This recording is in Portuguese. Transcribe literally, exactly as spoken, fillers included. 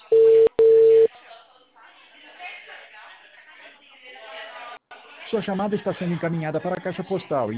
Sua chamada está sendo encaminhada para a caixa postal.